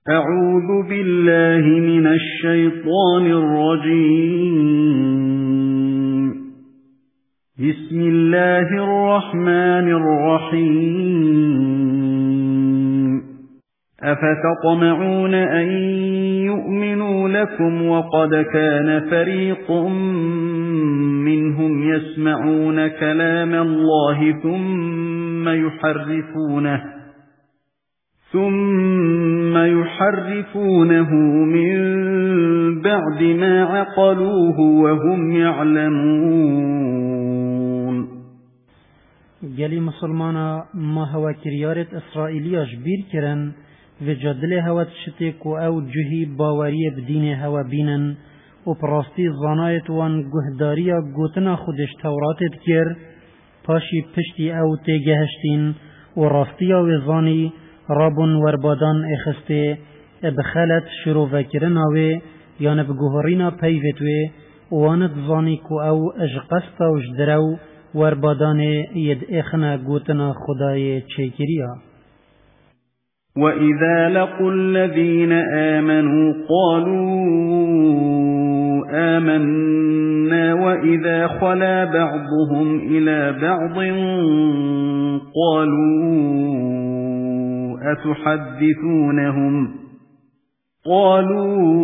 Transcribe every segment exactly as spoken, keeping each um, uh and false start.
أعوذ بالله من الشيطان الرجيم. بسم الله الرحمن الرحيم. أفتطمعون أن يؤمنوا لكم وقد كان فريق منهم يسمعون كلام الله ثم يحرفونه ثُمَّ يُحَرِّفُونَهُ مِنْ بَعْدِ مَا عَقَلُوهُ وَهُمْ يَعْلَمُونَ. گلی مسلمانا ما هوا کریارت اسرائیلیاش بیر کرن و جدل هوا تشتی کو او جهی باوری بدین هوا بینن و پراستی زانایت وان گهداریا گوتنا خودش توراتت کر پاشی پشتی او تیگهشتین و راستیا و زانی رابون وربادان اخسته بخلت شروع وکرناوی یان بگوهرینا پیوتوی وانت زانی کو او اج قستا وش درو وربادان ید اخنا گوتنا خدای چیکریا. وَإِذَا لَقُوا الَّذِينَ آمَنُوا قَالُوا آمَنَّا وَإِذَا خَلَا بَعْضُهُمْ إِلَى بَعْضٍ قَالُوا أتحدثونهم قالوا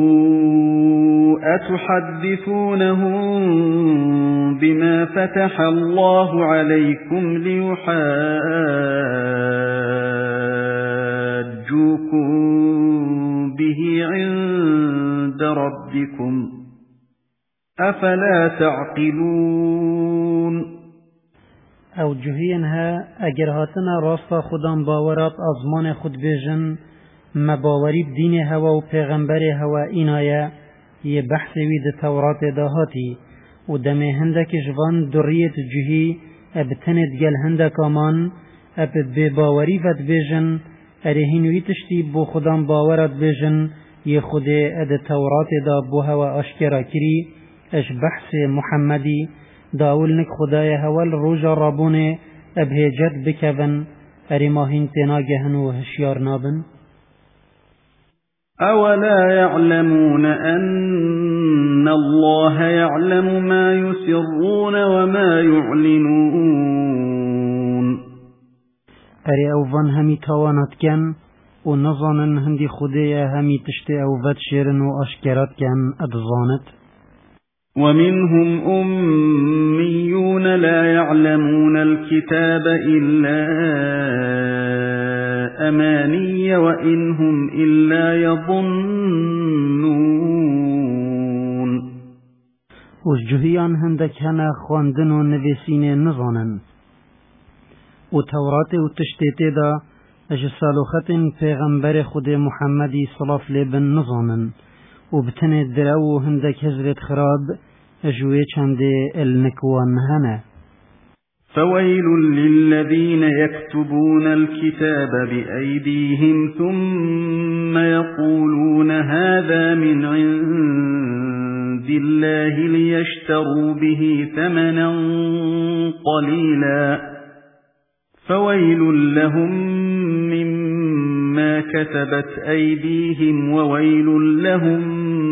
أتحدثونهم بما فتح الله عليكم ليحاجوكم به عند ربكم أفلا تعقلون. او جهین ها اگر هاتنا راستا خودم باورات ازمان خود بیجن مباوری بدین هوا و پیغمبر هوا اینایا یه بحث وید تورات داهاتی و دمه هندک جوان دریت جهی ابتند گل هندک آمان اب بباوری ود بیجن ارهینوی تشتی بو خودم باورات بیجن یه خود اد تورات دا بو هوا اشکرا کری اش بحث محمدی داولنك خدای هول روجا رابونه ابهجت بكفن ارماهين تناجهن وهشيار نابن. أولا يعلمون أن الله يعلم ما يسرون وما يعلنون. اري اوفان همي توانت كان ونظانن هندي خدای همي تشتي اوفت شيرن واشكرات كان ادزانت. وَمِنْهُمْ أُمِّيُّونَ لَا يَعْلَمُونَ الْكِتَابَ إِلَّا أَمَانِيَّ وَإِنْ هُمْ إِلَّا يَظُنُّونَ. وجهيان هندك هنا خواندن و نویسین نزانن و تورات و تشتیت دا اجسالوخت پیغمبر خود محمدی صلاف لبن نزانن و بتنه درو هندك هزرت خراب اجوه چنده النكوان هنه. فويل للذين يكتبون الكتاب بأيديهم ثم يقولون هذا من عند الله ليشتروا به ثمنا قليلا فويل لهم مما كتبت أيديهم وويل لهم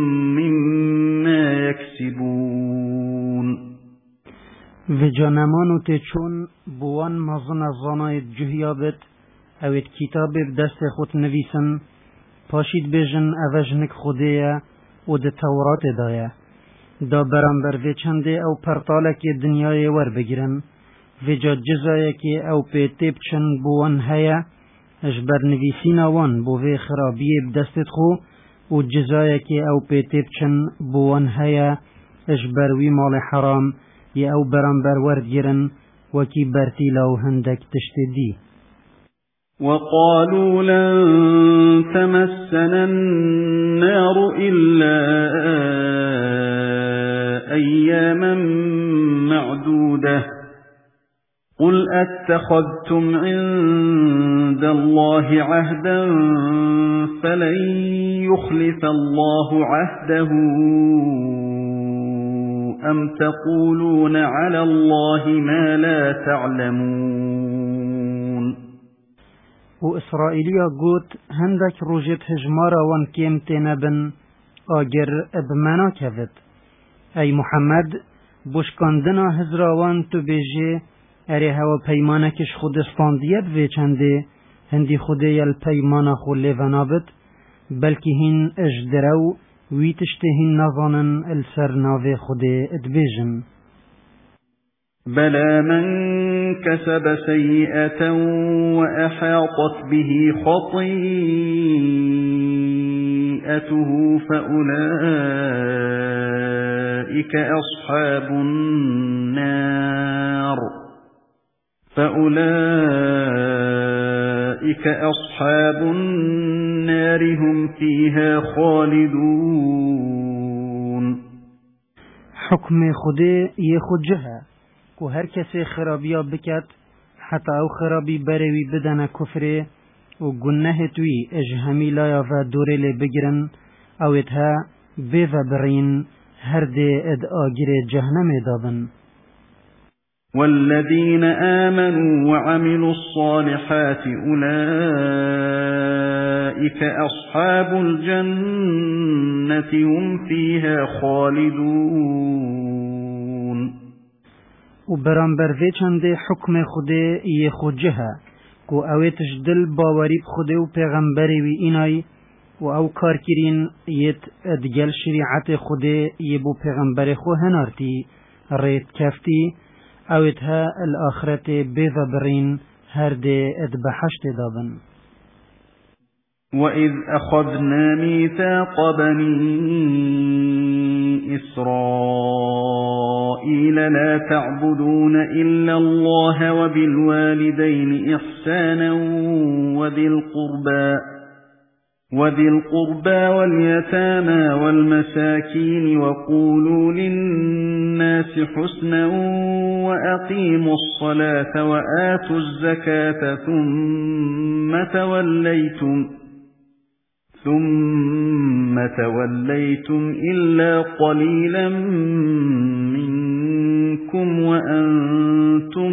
مما يكسبون. و جانمانو تچون بوان مزن زانای جهیابت اوید کتاب بدست خود نویسن پاشید بیجن اوجنک خودیه و ده تورات دایه دا برانبر و چنده او پرطالک دنیای ور بگیرن و جا جزایه که او پیتیب چن بوان هیا اجبر نویسین وان بو و خرابیه بدستت خو و جزایه که او پیتیب چن بوان هیا اجبر وی مال حرام یا او برانبر ورد گیرن وکی برتی لو هندک تشتدی. وقالوا لن تمسنا النار إلا أياما معدودة قل أتخذتم عند الله عهدا فلن يخلف الله عهده أم تقولون على الله ما لا تعلمون. و إسرائيليا قوت هندك روجت هجمارا وان كيم تنبن آگر بمنا كفت أي محمد بوشكاندنا هزراوان تو بيجي اره هوا پیمانکش خودستاندیت وی چنده هندی خوده یل پیمانا خو لیونابت بلکه هین اجدرو وی تشته هین نظانن السر ناوی خوده ادبیجن. بلى من كسب سيئة وأحاطت به خطيئته فأولئك أصحاب النار فأولئك أصحاب النار هم فيها خالدون. حكم خده يخد جهة كو هر کسی خرابیا بکد حتی او خرابی بروی بدن کفره و گناه توی اجهمی لایا و دوره لی بگرن او اتها بیو برین هر دی اد آگیر جهنم دابن. والذين آمنوا وعملوا الصالحات أولئك أصحاب الجنة هم فيها خالدون. و برانبر وی چنده حکم خوده یه خود جهه که اویتش دل باوری بخوده و پیغمبری وی اینای و او کار کرین یت ادگل شریعت خوده یه بو پیغمبر خو هنارتی ریت کفتی اویتها الاخرت بیو برین هر ده اد بحشت دابن. وَإِذْ أَخَذْنَا مِيثَاقَ بَنِي إِسْرَائِيلَ لَا تَعْبُدُونَ إِلَّا اللَّهَ وَبِالْوَالِدَيْنِ إِحْسَانًا وَذِي الْقُرْبَى وَذِي الْقُرْبَى وَالْيَتَامَى وَالْمَسَاكِينِ وَقُولُوا لِلنَّاسِ حُسْنًا وَأَقِيمُوا الصَّلَاةَ وَآتُوا الزَّكَاةَ ثُمَّ تَوَلَّيْتُمْ ثُمَّ تَوَلَّيْتُمْ إِلَّا قَلِيلًا مِنْكُمْ وَأَنْتُمْ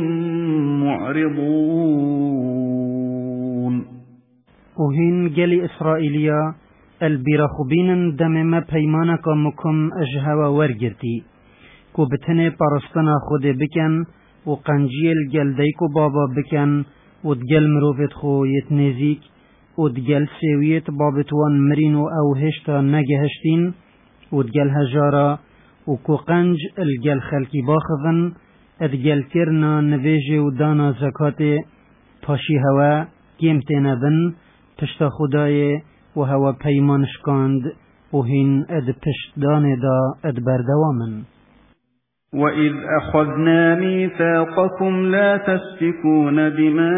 مُعْرِضُونَ. وهين جلي إسرائيليا البيرخبين دم ما پیمانك مكم اجهوا ورگرتي كو بتنه پرستنا خود بكن و قنجيل جلديكو بابا بكن و دجل مروفت خو يتنزيك و دجل سويت بابتوان مرينو او هشتا نگهشتين و دجل هجارا و كو قنج الجل خلقي باخذن ادجل كرنا نويجي و دانا زكاة پاشي هوا كيمتنا بن پشت خدای و هوا پیمانشکاند و هین اد پشت دانه دا اد بردوامن. وَإِذْ أَخَذْنَا مِيثَاقَكُمْ لَا تَسْفِكُونَ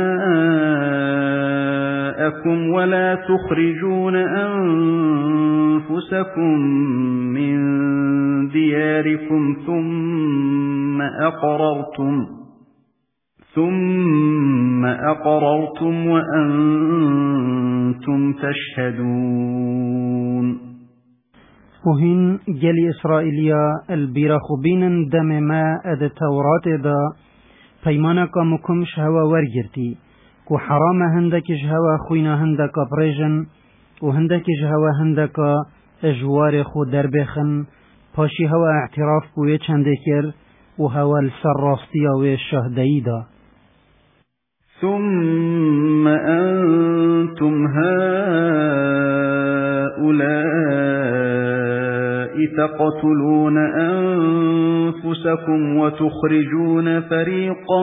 دِمَاءَكُمْ وَلَا تُخْرِجُونَ أَنفُسَكُمْ مِنْ دِيَارِكُمْ ثُمَّ أَقْرَرْتُمْ ثُمَّ أَقْرَرْتُمْ وَأَنْتُمْ تَشْهَدُونَ. وهين جلي إسرائيليا البيرخبين دم ما اد التوراة دا پیمانك مكمش هوا ورگرتي كو حرام هندكش هوا خوينا هندك بريجن و هندكش هوا هندك اجوار خو دربخن پاشي هوا اعتراف كوي چندكر و هوا السراستيا و الشهدئي دا. ثم أنتم هؤلاء تقتلون أنفسكم وتخرجون فريقا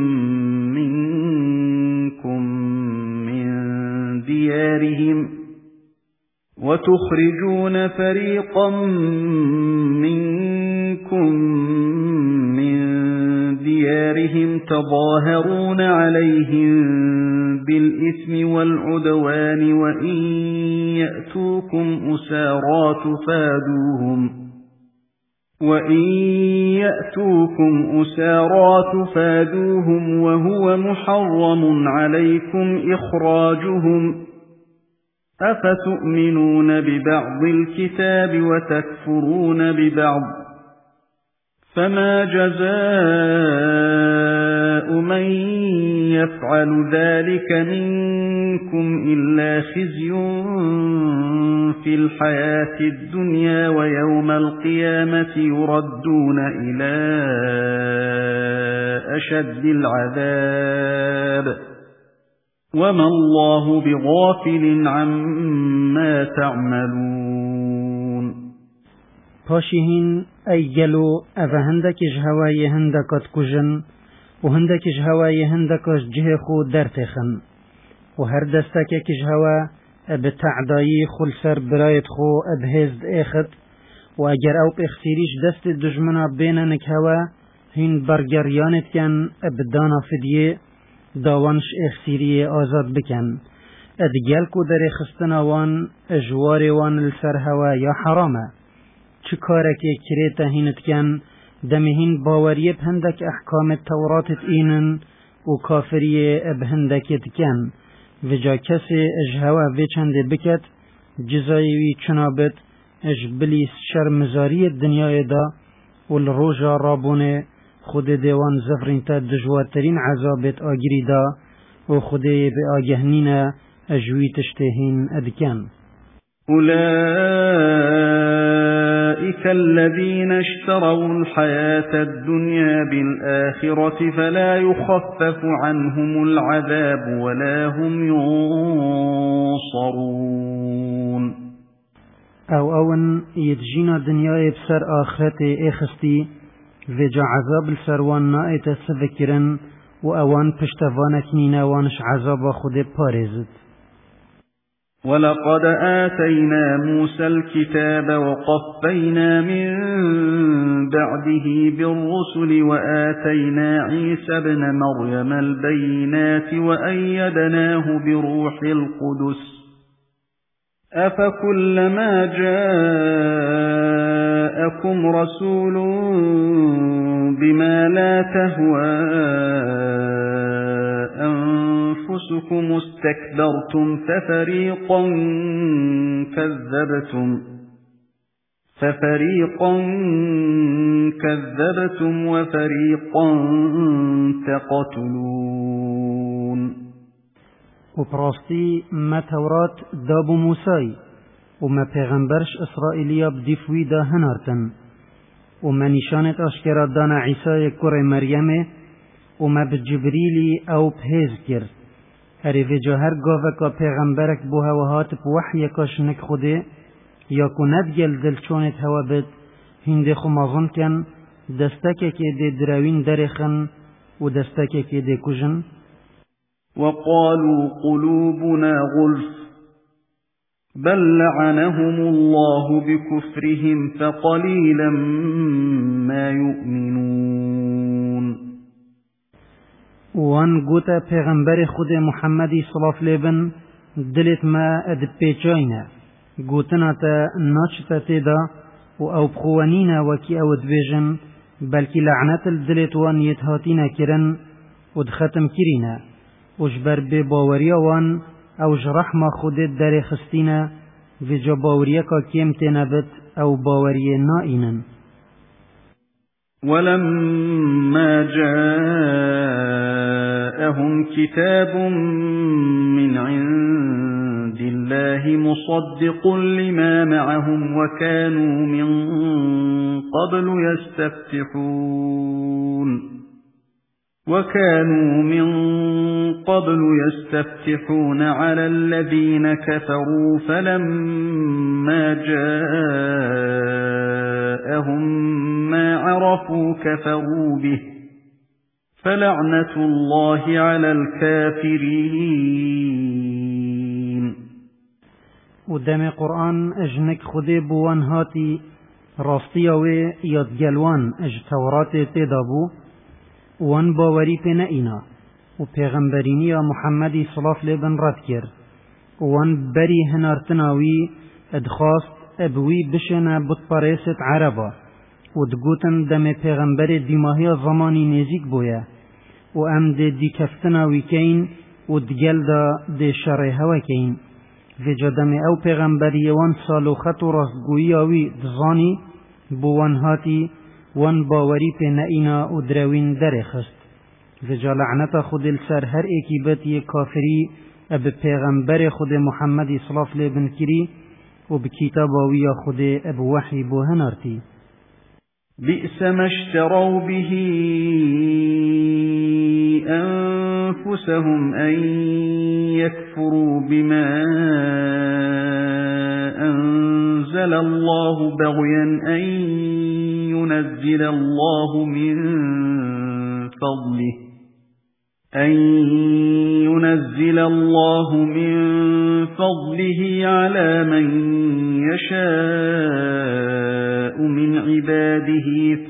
منكم من ديارهم وتخرجون فريقا منكم من ديارهم تظاهرون عليهم بالإثم والعدوان وإن يأتوكم أسارى تفادوهم وإن يأتوكم أسارى تفادوهم وهو محرم عليكم إخراجهم أفتؤمنون ببعض الكتاب وتكفرون ببعض فما جزاء من يفعل ذلك منكم إلا خزي في الحياة الدنيا ويوم القيامة يردون إلى أشد العذاب وما الله بغافل عما تعملون. پاشیهین ای گلو او هندکش هوای هندکات کجن و هندکش هوای هندکش جه خو درتخن و هر دستکش هوا اب تعدایی خل سر برایت خو اب هزد اخت و اگر او اختیریش دست دجمنا بیننک هوا هین برگریانت کن اب دانا فدیه داوانش اختیری آزاد بکن ادگل کو در خستنا وان اجوار وان لسر هوا یا حرامه چه کارکی کریتا هینت کن دمهین باوریه بهندک احکام توراتت اینن و کافریه بهندکت کن و جا کسی اجهوا و چنده بکت جزایوی چنابت اج بلیس شرمزاری دنیای دا و الروژا رابونه خود دیوان زفرین تا دجوارترین عذابت آگری دا و خود به آگهنین اجوی تشتهین ادکن. أولئك الذين اشتروا الحياة الدنيا بالآخرة فلا يخفف عنهم العذاب ولا هم ينصرون. او اون يدجينا دنيا بسر آخرت اخستی و جا عذاب السروان نائت سفکرن و اوان پشتوانک نینوانش عذاب خود پارزد. ولقد آتينا موسى الكتاب وقفينا من بعده بالرسل وآتينا عيسى ابن مريم البينات وأيدناه بروح القدس أفكلما جاءكم رسول بما لا تهوى أنفسكم استكبرتم ففريقا كذبتم ففريقا كذبتم وفريقا تقتلون. و پراستی ما تورات دابو موسای و ما پیغمبرش اسرائیلیا بدیفوی دا هنارتن و ما نشانت اشکرا دانا عیسی کر مریم و ما بجبریلی او بهز کرد هری و جاهر گاوه که پیغمبرک بو هواهات بوحی کاش نک خوده یا کند گل دل چونت هوا بد هنده خو مازن کن دستکه که ده دروین درخن و دستکه که ده کجن. وقالوا قلوبنا غلف بل لعنهم الله بكفرهم فقليلا ما يؤمنون. وان گوتا پیغمبر خود محمدی صلی الله علیه و دلت ما اد پیچاینه گوتنا تا ناچتا تیدا و او بخوانینا وکی او دبیجن بلکی لعنت الدلت وان یتهاتینا کرن و دختم کرینا وجبر به باوریا وان او جرحمه خودت در خستینا و جا باوریا که کم تنبت او باوری نائنن. ولما جاءهم كتاب من عند الله مصدق لما معهم وكانوا من قبل يستفتحون وكانوا من قبل يستفتحون على الذين كفروا فلما جاءهم ما عرفوا كفروا به فلعنة الله على الكافرين. ودم قرآن اجنك خده بوان هاتي راستيوه يدگلوان اج تورات تدابو وان باوری پی نئینا و پیغمبرینی محمدی صلی الله علیه و رد کرد وان بری هنارتناوی ادخواست ابوی بشنا بطپاریست عربا و دگوتن دم پیغمبر دیماهی زمانی نزیک بویا و ام ده دی کفتناوی کین و دگل دا ده شرع هوا کین و جدم او پیغمبری وان سالوخت و راستگویی آوی دزانی بوان هاتی وان باوری پی نئینا و دروین درخست وجا لعنت خود السر هر ایکی بتی کافری اب پیغمبر خود محمد صلاف لبن کری و بکتاب وی خود اب وحی بوهن ارتی. بئس ما اشتروا به أنفسهم أن يكفروا بما أنزل الله بغيا أن ينزل الله من فضله أن ينزل الله من فضله على من يشاء من عباده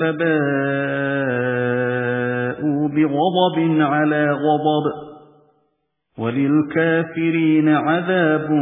فباءوا بغضب على غضب وللكافرين عذاب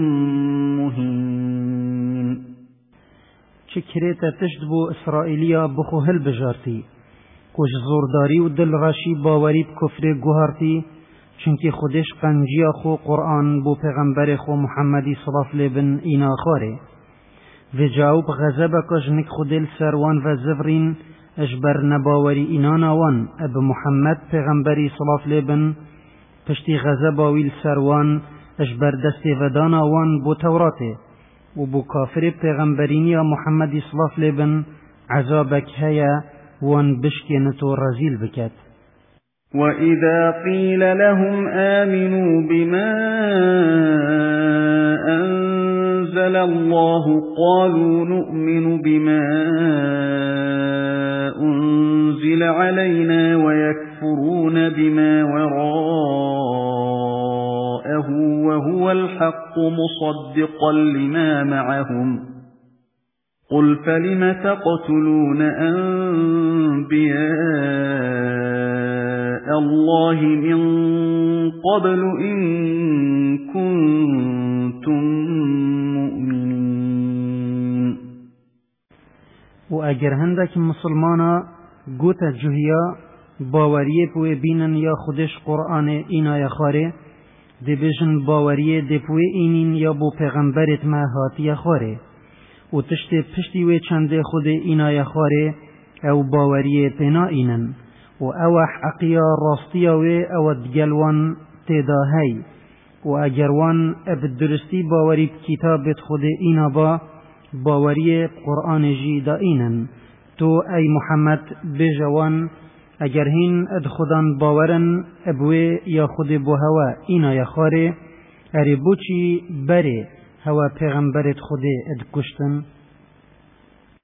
مهين. چکریت تشت بو اسرائیلیا بخو هل بجارتی کش زورداری و دل راشی باوری کفر گوهارتی چونکی خودش قنجیا خو قرآن بو پیغمبر خو محمدی صلاف لبن اینا خاره و جاوب غضب کجنک خودل سروان و زفرین اجبر نباوری اینا نوان اب محمد پیغمبری صلاف لبن پشتی غضب ویل سروان اجبر دست ودان وان بو توراته و بو کافر پیغمبرینی محمدی صلاف لبن عذابک هیا وان بشكنتو رزيل بكت. وإذا قيل لهم آمنوا بما أنزل الله قالوا نؤمن بما أنزل علينا ويكفرون بما وراءه وهو الحق مصدقا لما معهم قل فلم تقتلون أنبياء الله من قبل إن كنتم مؤمنين. و اگر هندک مسلمانا گوتا جهیا باوریه پوی بینن یا خودش قرآن اینا یا خاره دی بجن باوریه دی پوی اینین یا بو پیغمبرت ما هاتی یا خاره و تشت پشتی و چنده خود اینا خاره او باوریه پینا اینن و او حقیا راستیا و او دگلوان تداهی و اگروان اب درستی باوری کتابت خود اینا با باوری قرآن جی دا اینن تو ای محمد بجوان اگر هین اد خودان باورن ابوه یا خود بو هوا اینا خاره اری بوچی بره هوا پیغمبرت خود اد کشتن